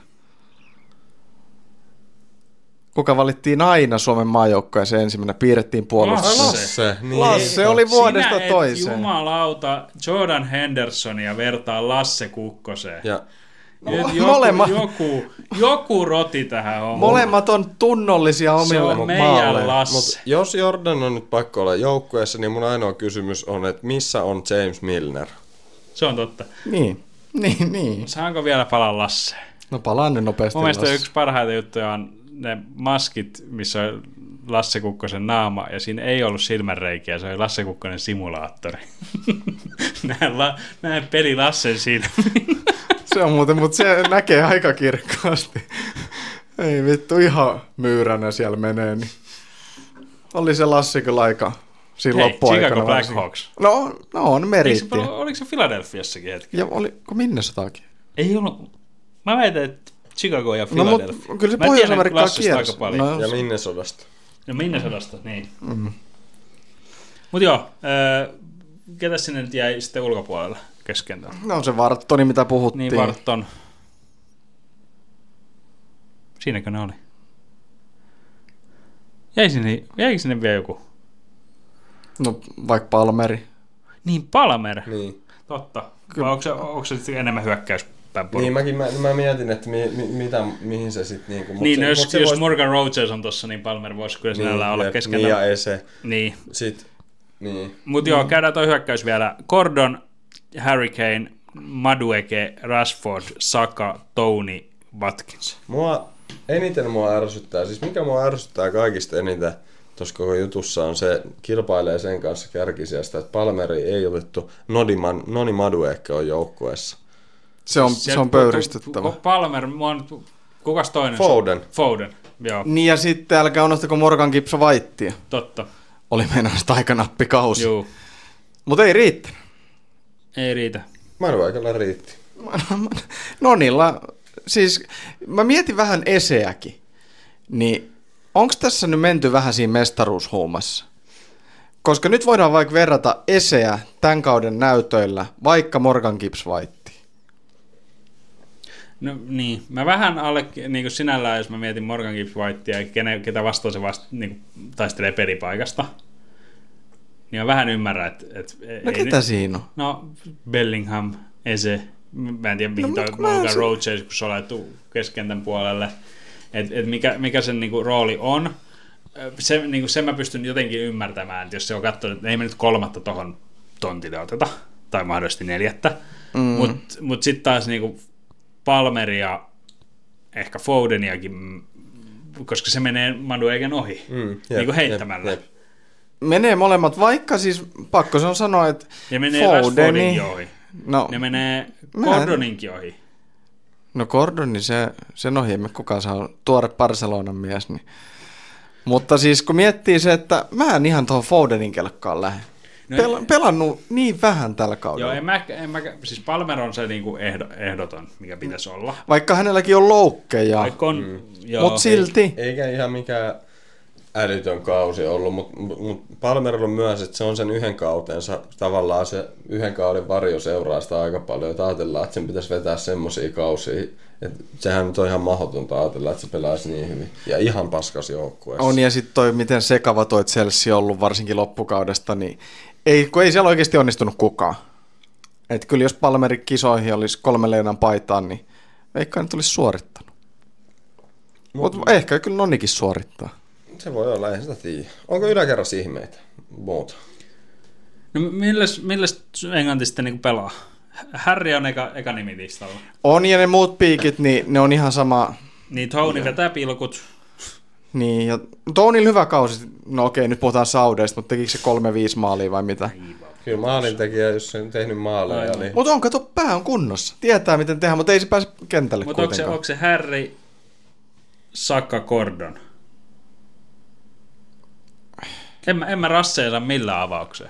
Kuka valittiin aina Suomen maajoukkueeseen ensimmäisenä, piirrettiin puolustus. Lasse. Niin. Lasse oli vuodesta Sinä et toiseen. jumalauta Jordan Hendersonia vertaa Lasse Kukkoseen. Ja Nyt joku, Molemmat. joku, joku roti tähän hommaan. Molemmat on tunnollisia Se omille on meidän maaleille. Lasse. Mut jos Jordan on nyt pakko olla joukkueessa, niin mun ainoa kysymys on, että missä on James Milner? Se on totta. Niin, niin, niin. Saanko vielä palaa Lasseen? No palaan nyt nopeasti. Mun mielestä Lasse. yksi parhaita juttuja on ne maskit, missä on Lasse Kukkosen naama, ja siinä ei ollut silmänreikiä, se oli Lasse Kukkonen simulaattori. näin, la, näin peli Lassen silmiin. Se on muuten, mutta se näkee aika kirkkaasti. Ei vittu, ihan myyränä siellä menee. Niin. Oli se Lassi kyllä aika siinä Hei, loppuaikana. Chicago Black varsinkin. Hawks. No, no on meritti. Oliko se, oliko se Philadelphiassakin hetki? Ja oliko Minnesotaakin? Ei ollut. Mä väitän, että Chicago ja No, Philadelphia. mut kyllä se Mä Pohjois-Amerikkaa tiedän kiersi. aika paljon. No, Ja Minnesotasta. No Minnesotasta, niin. Mm. Mut joo, äh, ketä sinne nyt jäi sitten ulkopuolella kesken? no se Varttoni, mitä puhuttiin. Niin Varton. Siinäkö ne oli? Jäi sinne, jäikö sinne vielä joku? No vaikka Palmeri. Niin, Palmer. Niin. Totta. Vai onko se, onko se sitten enemmän hyökkäyspäin porukka? Niin, mäkin, mä, mä mietin, että mi, mi, mitä, mihin se sitten... Niinku, Niin, se, no, jos, mut se jos vois- Morgan Rogers on tossa, niin Palmer voisi kyllä sinällään niin, olla jep, keskenä. Niin, ja Ese. Niin. Sitten, niin. Mutta joo, käydään toi hyökkäys vielä. Gordon, Harry Kane, Madueke, Rashford, Saka, Tony, Watkins. Mua, eniten mua ärsyttää, siis mikä mua ärsyttää kaikista eniten tuossa koko jutussa on se, kilpailee sen kanssa kärkisijasta, että Palmeri ei otettu, Nodiman, Noni Madueke on joukkueessa. Se on, se on pöyristyttävä. Palmer, mua on, kukas toinen? Foden. Foden, joo, Niin ja sitten älkää unohtako Morgan Gibson Whitea. totta. Oli meinaan taikanappikausi. Joo, Mutta ei riittänyt. ei riitä. Maduekella riitti. Nonilla, siis mä mietin vähän Eseäkin, niin onko tässä nyt menty vähän siinä mestaruushuumassa? Koska nyt voidaan vaikka verrata Eseä tämän kauden näytöillä vaikka Morgan Gibbs Whiteen. No niin, mä vähän alle, niin kuin sinällään, jos mä mietin Morgan Gibbs Whitea ja kene, ketä vastaan se vasta niin kuin taistelee pelipaikasta, niin mä vähän ymmärrän, että... että no ei ketä nyt, siinä on? No Bellingham, Ese, mä en tiedä mihin no, toi Morgan se... Rogers, kun se on laittu keskentän puolelle, että et mikä, mikä sen niin kuin rooli on. Se, niin kuin sen mä pystyn jotenkin ymmärtämään, että jos se on katsonut, että ei me nyt kolmatta tohon tontille oteta, tai mahdollisesti neljättä, mm. mutta mut sitten taas niin kuin Palmeria, ehkä Fodeniakin, koska se menee Madueken ohi, mm, jep, niin kuin heittämällä. Jep, jep. Menee molemmat, vaikka siis pakko se on sanoa, että ja menee Rashfordinkin ohi. No, ne menee Gordoninkin en... ohi. No Gordoni, se, sen ohi emme kukaan saa, tuore Barcelonan mies. Niin. Mutta siis kun miettii se, että mä en ihan tuohon Fodenin kelkkaan lähde. No Pel- ei, pelannut niin vähän tällä kaudella. Joo, en mä, en mä, siis Palmer on se niinku ehdo, ehdoton, mikä pitäisi olla. Vaikka hänelläkin on loukkeja, mm. mutta silti. Eikä ihan mikään älytön kausi ollut, mutta mut Palmerilla on myös, että se on sen yhden kautensa, tavallaan se yhden kauden varjo seuraa sitä aika paljon, että ajatellaan, että sen pitäisi vetää semmoisia kausia, että sehän nyt on ihan mahdotonta ajatella, että se pelaisi niin hyvin. Ja ihan paskas joukkueessa. On, ja sitten toi, miten sekava toi Chelsea on ollut varsinkin loppukaudesta, niin ei, kun ei siellä oikeasti onnistunut kukaan. Että kyllä jos Palmerin kisoihin olisi kolme leinan paitaan, niin eikä nyt olisi suorittanut. Mutta Mut, ehkä kyllä Nonnikin suorittaa. Se voi olla, ei sitä tiedä. Onko yläkerrassa ihmeitä? Muuta. No milles, milles Englanti sitten niin pelaa? Harry on eka, eka nimi listalla. On, ja ne muut piikit, niin ne on ihan sama. Niin, Tony vetää pilkut. Niin, ja Tonilla hyvä kausi. No okei, nyt puhutaan Saudeista, mutta tekikö se kolme viisi maalia vai mitä? Kyllä maalintekijä, jos se on tehnyt maaleja. Niin... Mutta on, kato, pää on kunnossa. Tietää, miten tehdä, mutta ei se pääse kentälle Mutta onko se, onko se Harry, Saka, Gordon? En mä, en mä rasseja saa millään avaukseen.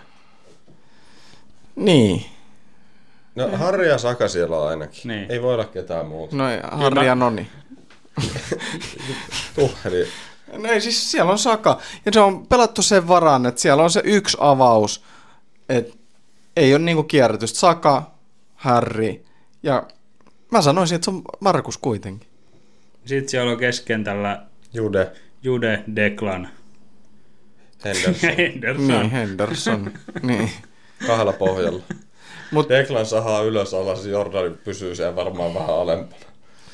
Niin. No Harri ja Saka siellä on ainakin. Niin. Ei voi olla ketään muuta. No Harri ja Noni. Tuheli. No ei, siis siellä on Saka. Ja se on pelattu sen varaan, että siellä on se yksi avaus. Että ei ole niinku kierrätystä. Saka, Harri ja mä sanoisin, että se on Markus kuitenkin. Sitten siellä on keskentällä Jude. Jude, Declan. Henderson. Henderson. Niin, Henderson. niin. Kahdella pohjalla. Mut... Declan sahaa ylös alas, Jordan pysyy siellä varmaan vähän alempana.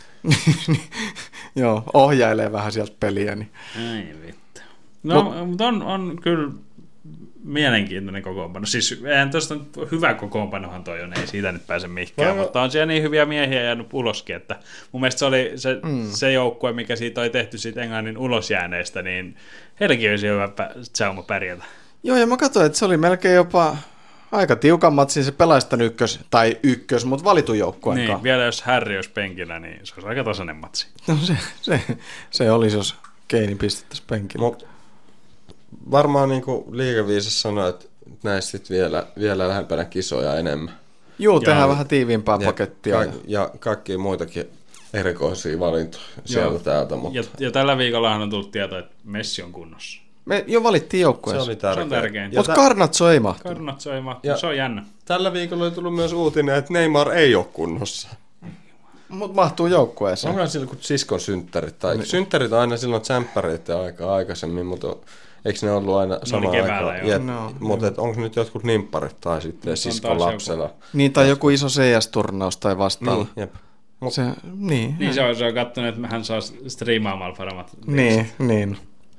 Joo, ohjailee vähän sieltä peliä. Niin. Ei vittu. No, Mut... mutta on, on kyllä mielenkiintoinen kokoonpano. Siis eihän tuosta hyvä kokoonpanohan toi on, ei siitä nyt pääse mihinkään, Vai... mutta on siellä niin hyviä miehiä jäänyt uloskin, että mun mielestä se oli se, mm. se joukkue, mikä siitä oli tehty siitä Englannin ulosjääneistä, niin heilläkin olisi hyvä sauma pärjätä. Joo, ja mä katsoin, että se oli melkein jopa aika tiukan matsin se pelaistan ykkös, tai ykkös, mutta valitun joukkueen Niin, vielä jos Harry olisi penkillä, niin se olisi aika tasainen matsi. No se, se, se olisi, jos Keini pistettäisiin penkillä. Mut varmaan niin kuin liigaviisas sanoi, että näistä sitten vielä, vielä lähempänä kisoja enemmän. Joo, tehdään ja, vähän tiiviimpää ja pakettia. Ka- ja kaikkia muitakin erikoisia valintoja sieltä täältä. Mutta... Ja, ja tällä viikollahan on tullut tieto, että Messi on kunnossa. Me jo valittiin joukkueessa. Se oli tärkeä. Se on tärkeintä. Mutta tä... Garnacho ei mahtunut. Garnacho ei mahtunut, se on jännä. Tällä viikolla oli tullut myös uutinen, että Neymar ei ole kunnossa. Mutta mahtuu joukkueeseen. Onko silloin kuin siskon synttärit? Tai niin. Synttärit on aina silloin tsemppäreiden aika aikaisemmin, mutta eikö ne ollut aina sama aika? No, mutta onko nyt jotkut nimpparit tai sitten siskon lapsella? Joku. Niin, tai joku iso C S-turnaus tai vastaava. Niin, jep. Mut, se, niin, niin se on, se on kattonut, että hän saa striimaamalla paremmat. Niin, niin.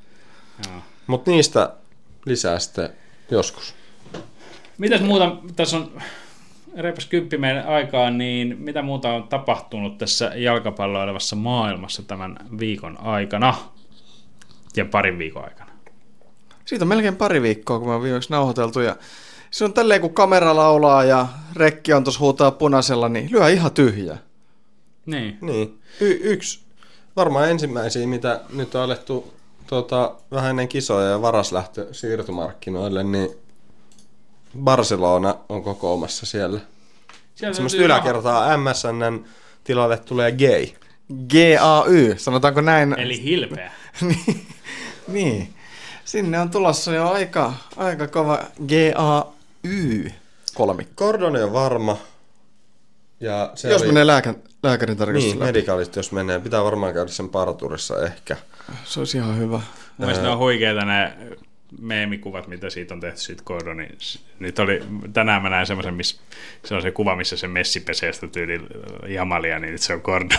Mutta niistä lisää sitten joskus. Mitäs muuta, tässä on reipas kymppi meidän aikaa, niin mitä muuta on tapahtunut tässä jalkapalloilevassa maailmassa tämän viikon aikana ja parin viikon aikana? Siitä on melkein pari viikkoa, kun me on viimeksi nauhoiteltu ja se on tälleen, kun kamera laulaa ja rekki on tuossa huutaa punaisella, niin lyö ihan tyhjää. Niin. niin. Y- yksi varmaan ensimmäisiä, mitä nyt on alettu tuota, vähän ennen kisoja ja varaslähtö siirtomarkkinoille, niin Barcelona on kokoamassa siellä. Semmoista yläkertaa M S N:n tilalle tulee Gay. G A Y, sanotaanko näin? Eli hilpeä. niin, niin, sinne on tulossa jo aika, aika kova G A Y kolmikko. Gordoni on varma. Ja se jos oli... menee lääkä, lääkärin tarkastus Niin, medicalista jos menee. Pitää varmaan käydä sen parturissa ehkä. Se olisi ihan hyvä. Mun mielestä ne on huikeita ne meemikuvat, mitä siitä on tehty siitä Gordonin. Nyt oli, tänään mä näin semmoisen, missä se on se kuva, missä se Messi pesee sitä tyyli jamalia, niin nyt se on Gordon.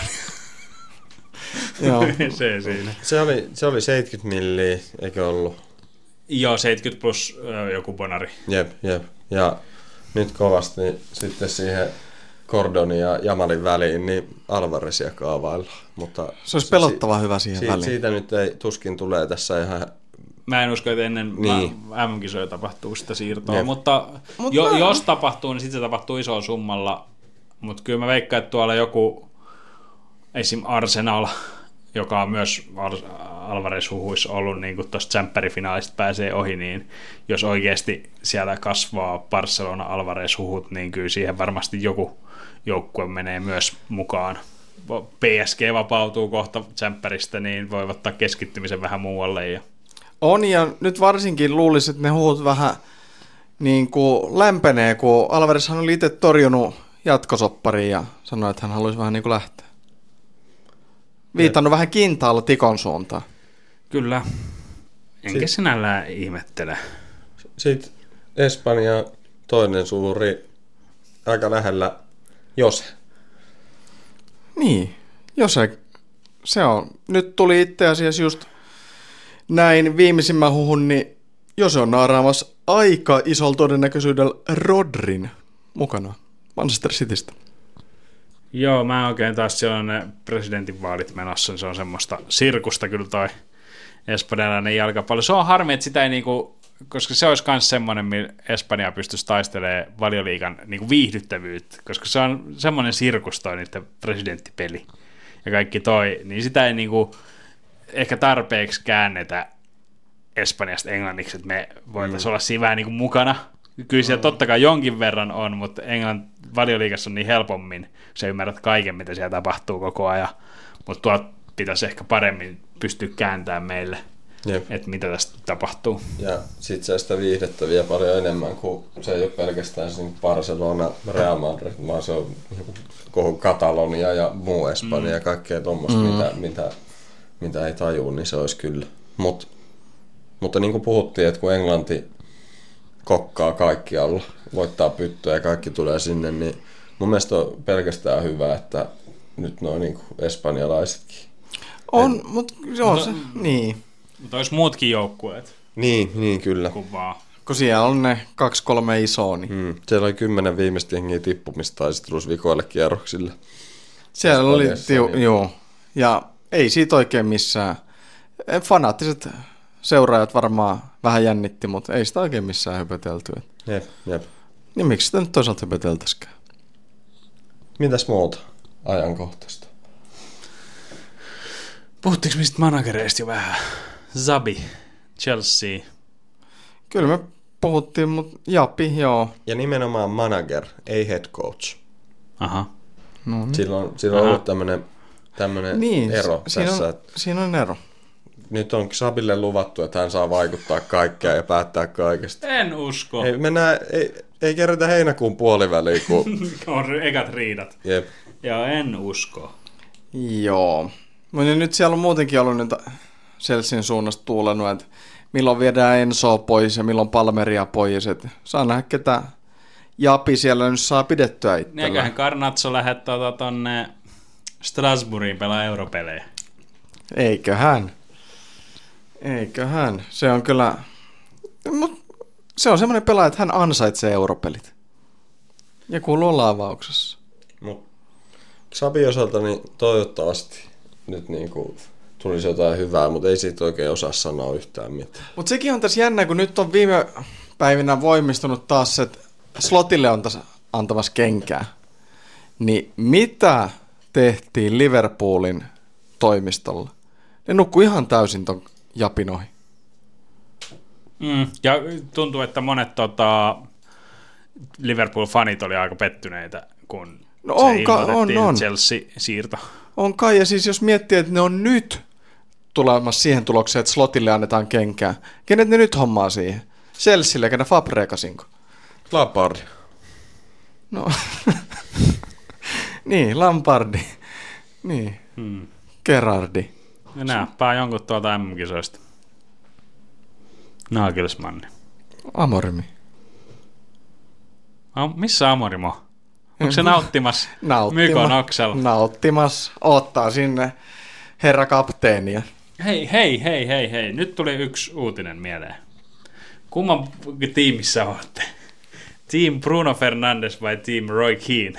Joo. se siinä. Se oli, se oli seitsemänkymmentä milliä, eikö ollut? Joo, seitsemänkymmentä plus joku bonari. Jep, jep. Ja nyt kovasti sitten siihen Gordonin ja Jamalin väliin, niin Alvaresia kaavaillaan. Mutta se olisi pelottava si- hyvä siihen si- väliin. Siitä nyt ei tuskin tulee tässä ihan... Mä en usko, että ennen niin. M M-kisoja tapahtuu sitä siirtoa, Jep. mutta Mut jo, mä... jos tapahtuu, niin sitten se tapahtuu isolla summalla. Mutta kyllä mä veikkaan, että tuolla joku esim. Arsenal, joka on myös Alvarez-huhuissa ollut, niin kuin tuosta tsemppärifinaalista pääsee ohi, niin jos oikeasti siellä kasvaa Barcelona-Alvarez-huhut, niin kyllä siihen varmasti joku joukkue menee myös mukaan. P S G vapautuu kohta tsemppäristä, niin voi ottaa keskittymisen vähän muualle. Ja... On, ja nyt varsinkin luulisin, että ne huhut vähän niin kuin lämpenee, kun Alvarezhan oli itse torjunut jatkosoppariin ja sanoi, että hän haluaisi vähän niin kuin lähteä. Viitannut vähän kintaalla Tikon suuntaan. Kyllä. Enkä Sit- sinällään ihmettele. Sitten Espanja toinen suuri, aika lähellä Jose. Niin, jos ei, se on. Nyt tuli itse asiassa just näin viimeisimmän huhun, niin jos on naaraamassa aika isolla todennäköisyydellä Rodrin mukana Manchester Citystä. Joo, mä oikein taas siellä on ne presidentinvaalit menossa, se on semmoista sirkusta kyllä toi espanjalainen jalkapallo. Se on harmi, että sitä ei niinku, koska se olisi myös semmoinen, millä Espanja pystyisi taistelemaan Valioliigan niinku viihdyttävyyttä, koska se on semmoinen sirkus toi niiden presidenttipeli ja kaikki toi, niin sitä ei niinku ehkä tarpeeksi käännetä Espanjasta englanniksi, että me voitaisiin mm. olla siinä vähän niinku mukana. Kyllä siellä totta kai jonkin verran on, mutta Englann Valioliigassa on niin helpommin, sä ymmärrät kaiken, mitä siellä tapahtuu koko ajan, mutta tuolta pitäisi ehkä paremmin pystyä kääntämään meille, Jep. että mitä tästä tapahtuu. Ja sit se sitä viihdettä vielä paljon enemmän, kun se ei ole pelkästään se Barcelona, Real Madrid, vaan se on koko Katalonia ja muu Espanja mm. ja kaikkea tuommoista, mm. mitä, mitä, mitä ei tajua, niin se olisi kyllä. Mut, mutta niin kuin puhuttiin, että kun Englanti kokkaa kaikkialla, voittaa pyttyä ja kaikki tulee sinne, niin mun mielestä on pelkästään hyvä, että nyt noin niin kuin espanjalaisetkin. On, mutta joo, se, niin. Mutta olisi muutkin joukkueet. Niin, niin kyllä. Kuin vaan. Kun siellä on ne kaksi kolme isoa, niin Hmm. Siellä oli kymmenen viimeistä jengiä tippumistaistelussa vikoille kierroksille. siellä oli, tiu, niin. joo, ja ei siitä oikein missään. Fanaattiset seuraajat varmaan vähän jännitti, mutta ei sitä oikein missään höpötelty. Jep, jep. Niin miksi sitä nyt toisaalta höpöteltäisikään? Mitäs muuta ajankohtaista? Puhuttiinko mistä managereista jo vähän? Zabi, Chelsea. Kyllä me puhuttiin, mutta Japi, joo. Ja nimenomaan manager, ei head coach. Aha. No, niin. Silloin, silloin on ollut tämmöinen tämmönen Niin, ero siinä tässä. on, Että siinä on ero. nyt on Sabille luvattu, että hän saa vaikuttaa kaikkea ja päättää kaikesta. En usko. Ei, mennään, ei, ei kerätä heinäkuun puoliväliin, kun... On ekat riidat. Jep. Ja en usko. Joo. Mutta nyt siellä on muutenkin ollut nyt Chelsean suunnasta tuulenut, että milloin viedään Ensoa pois ja milloin Palmeria pois. Et saa nähdä, ketä Japi siellä nyt saa pidettyä Niin itsellä. eiköhän Garnazzo lähettää tota tonne Strasbourgiin pelaa europelejä. Eiköhän. Eiköhän. Se on kyllä... Mut se on semmoinen pelaaja, että hän ansaitsee europelit. Ja kuuluu laavauksessa. Mut Sabin osalta niin toivottavasti nyt niinku tulisi jotain hyvää, mutta ei siitä oikein osaa sanoa yhtään mitään. Mutta sekin on tässä jännä, kun nyt on viime päivinä voimistunut taas, että Slotille on tässä antamassa kenkää. Niin mitä tehtiin Liverpoolin toimistolla? Ne nukkui ihan täysin ton Japin ohi. Mm, ja tuntuu, että monet tota, Liverpool-fanit oli aika pettyneitä, kun No on, se ka- on, on. Chelsea-siirto. On kai, ja siis jos miettii, että ne on nyt tulemassa siihen tulokseen, että Slotille annetaan kenkää. Kenet ne nyt hommaa siihen? Chelsealle, kenen Fabrekasinko? Lampard. No, niin, Lampardi. Niin, Hmm. Gerardi. Ja näppää jonkun tuolta M M-kisoista. Nagelsmanni. Amorimi. Am- missä Amorimo? Onko se nauttimassa Mykon oksella? Nauttimassa. Ottaa sinne herra kapteenia. Hei, hei, hei, hei, hei. Nyt tuli yksi uutinen mieleen. Kumman tiimissä olette? Team Bruno Fernandes vai Team Roy Keane?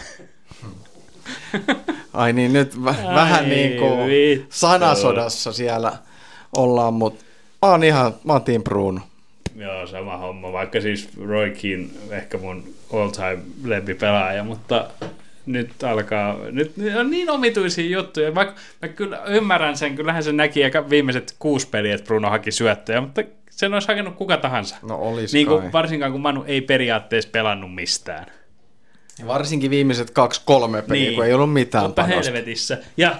Ai niin, nyt v- Ai vähän niin kuin vittu. sanasodassa siellä ollaan, mutta mä oon ihan, mä oon Team Bruno. Joo, sama homma. Vaikka siis Roy Keane ehkä mun all-time lempipelaaja, mutta nyt alkaa, nyt on niin omituisia juttuja. Vaikka mä kyllä ymmärrän sen, kyllähän se näki aika viimeiset kuusi peliä, että Bruno haki syöttöjä, mutta sen olisi hakenut kuka tahansa. No olis niin kai. kuin, varsinkaan kun Manu ei periaatteessa pelannut mistään. Ja varsinkin viimeiset kaksi kolme peliä, niin, kun ei ollut mitään mutta panosta. helvetissä. Ja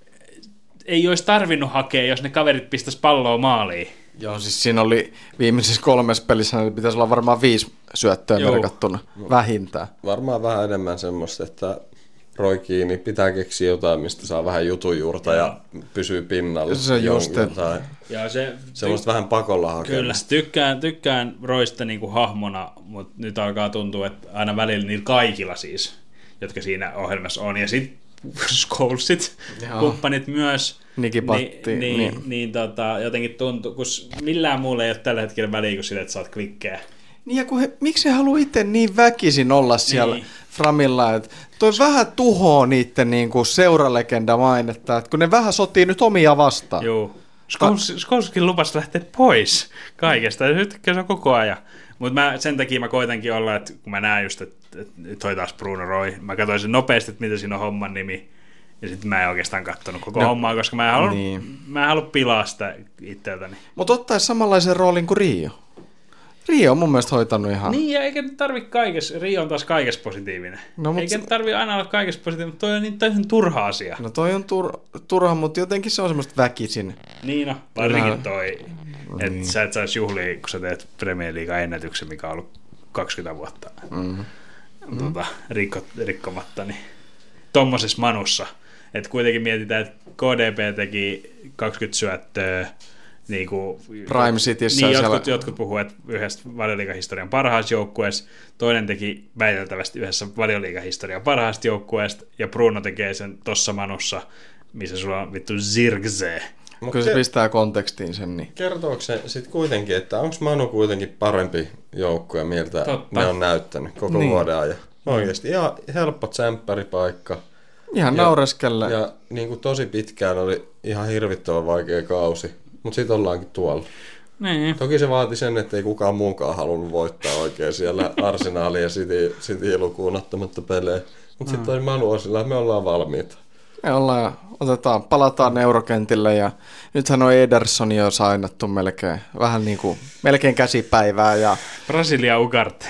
ei olisi tarvinnut hakea, jos ne kaverit pistäisi palloa maaliin. Joo, siis siinä oli viimeisessä kolmessa pelissä, niin pitäisi olla varmaan viisi syöttöä Joo. merkattuna, vähintään. Varmaan vähän enemmän semmoista, että Roy Keane pitää keksiä jotain, mistä saa vähän jutujuurta ja pysyy pinnalla. Se on just, jotain. Ja se, Semmoista vähän pakolla hakemista. Kyllä, tykkään, tykkään Roysta niinku hahmona, mutta nyt alkaa tuntua, että aina välillä niillä kaikilla siis, jotka siinä ohjelmassa on. Ja sitten Scholesit, Joo. kumppanit myös. Nikipatti, Niin, niin, niin. niin, niin tota, jotenkin tuntuu, kun millään muulla ei ole tällä hetkellä väliä kuin sille, että saat klikkejä. Niin ja kun he, miksi he haluaa itse niin väkisin olla siellä Niin. Framilla, että toi vähän tuhoo niiden niinku seuralegenda mainetta, että kun ne vähän sotii nyt omia vastaan. Joo. Skolskin lupasi lähteä pois kaikesta, ja nyt se on koko ajan. Mutta sen takia mä koitankin olla, että kun mä näen just, että, että toi taas Bruno Roy, mä katsoin sen nopeasti, että mitä siinä on homman nimi, ja sitten mä en oikeastaan katsonut koko no, hommaa, koska mä en halua, niin. mä en halua pilaa sitä itseltäni. Mutta ottaisi samanlaisen roolin kuin Rio. Rio on mun mielestä hoitanut ihan... Niin, ja eikä nyt tarvi kaikessa, Rio on taas kaikessa positiivinen. No, mut eikä se... nyt tarvi aina olla kaikessa positiivinen, mutta toi on niin täysin turha asia. No toi on tur- turha, mutta jotenkin se on semmoista väkisin. Niin no, varsinkin Kyllä. toi, että niin. Sä et saisi juhlia, kun sä teet Premier League ennätyksen, mikä on ollut kaksikymmentä vuotta Mm-hmm. tuota, rikko, rikkomatta, niin tommosessa manussa, että kuitenkin mietitään, että K D P teki kaksikymmentä syöttöä, niin kuin, Prime Cityssä niin, siellä... jotkut, jotkut puhuu, että yhdessä valioliigahistorian parhaasta joukkueesta, toinen teki väiteltävästi yhdessä valioliigahistorian parhaasta joukkueesta, ja Bruno tekee sen tossa manussa, missä sulla on vittu Zirkzee. Mut kyllä se pistää kontekstiin sen. Niin. Kertooko se sitten kuitenkin, että onko Manu kuitenkin parempi joukkue, miltä Totta. ne on näyttänyt koko Niin. vuoden ajan? Oikeasti ihan helppo tsemppäripaikka. Ihan Ja- naureskelle. Ja niin kuin tosi pitkään oli ihan hirvittävän vaikea kausi, mutta sitten ollaankin tuolla. Niin. Toki se vaati sen, että ei kukaan muunkaan halunnut voittaa oikein siellä Arsenalia ja City, City lukuun ottamatta pelejä. Mutta sitten toi Manu on sillä, että me ollaan valmiita. Me ollaan, otetaan, palataan neurokentille ja nythän on Ederson jo sainattu melkein, vähän niin kuin, melkein käsipäivää ja Brasilia Ugarte.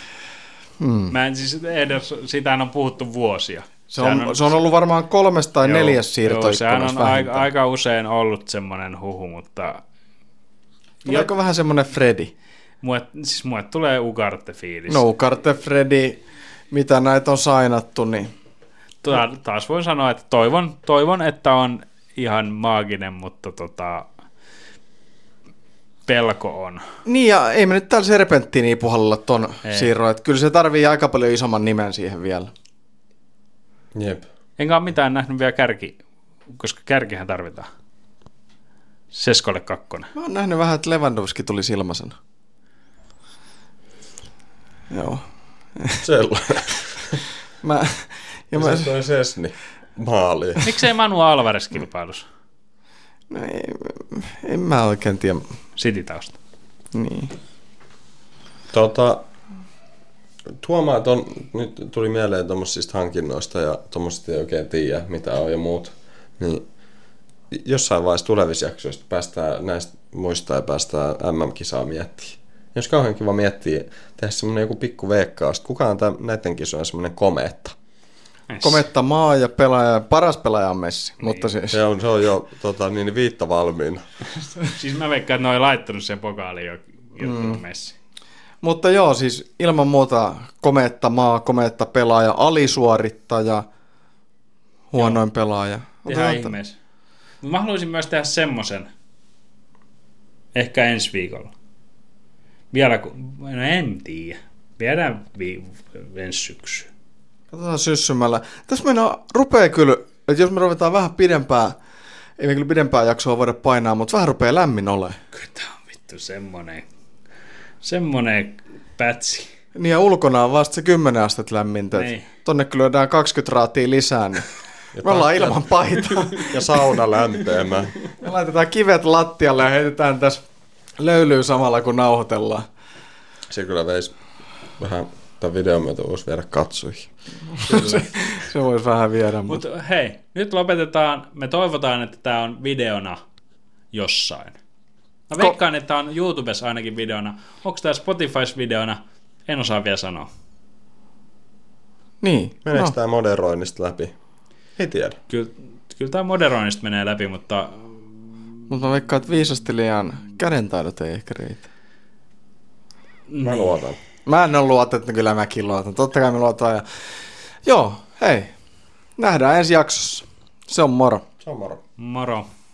mm, Mä en siis edes, sitähän on puhuttu vuosia. se, on, se on ollut varmaan kolmes tai Joo, neljäs joo, sehän siirtoikkunassa on aika, vähintään. aika usein ollut semmoinen huhu, mutta Tuleeko vähän semmoinen Freddy? mulle, siis mulle tulee Ugarte-fiilis. No Ugarte, Freddy, mitä näitä on sainattu, niin Ta- taas voin sanoa, että toivon, toivon, että on ihan maaginen, mutta tota, pelko on. Niin ja ei me nyt täällä serpenttiiniä puhallella ton Ei. siirron, että kyllä se tarvii aika paljon isomman nimen siihen vielä. Jep. Enkä ole mitään nähnyt vielä kärki, koska kärkihän tarvitaan. Seskolle kakkonen. Mä oon nähnyt vähän, että Lewandowski tuli silmäsena. Joo. Sellainen. Mä, ja Ja mä, se toi Sesni maaliin. Miksei Manu Alvarez kilpailussa? no ei, en mä oikein tiedä. City-tausta. Niin. Tota, Tuomaan ton, nyt tuli mieleen tuommoisista hankinnoista ja tuommoisista ei oikein tiedä, mitä on ja muut. Niin jossain vaiheessa tulevissa jaksoissa päästään näistä muistaa ja päästään M M-kisaa miettimään. Jos kauhean kiva miettiä, tehdä semmoinen joku pikku veikkaus, kuka on tämän, näiden kisojen semmoinen komeetta. Messi. Kometta maa ja pelaaja, paras pelaaja on Messi. Niin. Mutta siis... Se on, se on jo tota, niin viitta valmiina. Siis mä veikkaan, että ne on laittanut sen pokaaliin jo mm. Messi. Mutta joo, siis ilman muuta kometta maa, kometta pelaaja, alisuorittaja, huonoin joo. pelaaja. Ihan ihmeessä. Mä haluaisin myös tehdä semmoisen, ehkä ensi viikolla. Vielä kun, no en tiedä. Viedään vi- ensi syksyyn. Katsotaan syssymällä. Tässä mennään, rupeaa kyllä, että jos me ruvetaan vähän pidempään, ei me kyllä pidempään jaksoa voida painaa, mutta vähän rupeaa lämmin olemaan. Kyllä tää on vittu semmonen, semmonen pätsi. Niin ja ulkona on vasta se kymmenen astetta lämmintä. Niin. Tonne kyllä lyödään kaksikymmentä raatia lisää, niin ja me ollaan ilman paitaa. Ja sauna lämpeämään. Ja laitetaan kivet lattialle ja heitetään tässä löylyä samalla kun nauhoitellaan. Se kyllä veisi vähän tämän videon myötä voisi viedä katsoihin. se, se voisi vähän viedä. Mutta Mut hei, nyt lopetetaan. Me toivotaan, että tämä on videona jossain. Mä veikkaan, Ko- että tämä on YouTubessa ainakin videona. Onko tämä Spotifys videona? En osaa vielä sanoa. Niin. Meneekö no. tämä moderoinnista läpi? Ei tiedä. Kyllä, kyllä tämä moderoinnista menee läpi, mutta... Mutta mä veikkaan, että viisastelijan kädentaidot ei ehkä riitä. Mä niin. luotan. Mä en ole luotettu, kyllä mäkin luotan. Totta kai me luotaan. Ja... Joo, hei. Nähdään ensi jaksossa. Se on moro. Se on moro. Moro.